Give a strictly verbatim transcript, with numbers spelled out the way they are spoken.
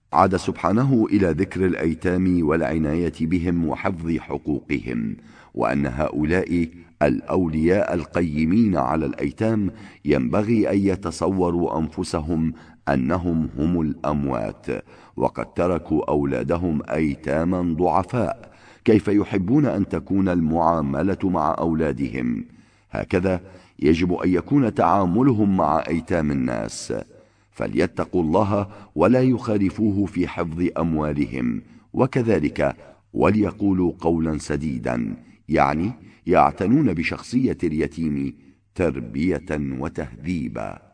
عاد سبحانه إلى ذكر الأيتام والعناية بهم وحفظ حقوقهم، وأن هؤلاء الأولياء القيمين على الأيتام ينبغي أن يتصوروا أنفسهم أنهم هم الأموات، وقد تركوا أولادهم أيتاما ضعفاء. كيف يحبون أن تكون المعاملة مع أولادهم؟ هكذا يجب أن يكون تعاملهم مع أيتام الناس، فليتقوا الله ولا يخالفوه في حفظ أموالهم، وكذلك وليقولوا قولا سديدا، يعني يعتنون بشخصية اليتيم تربية وتهذيبا.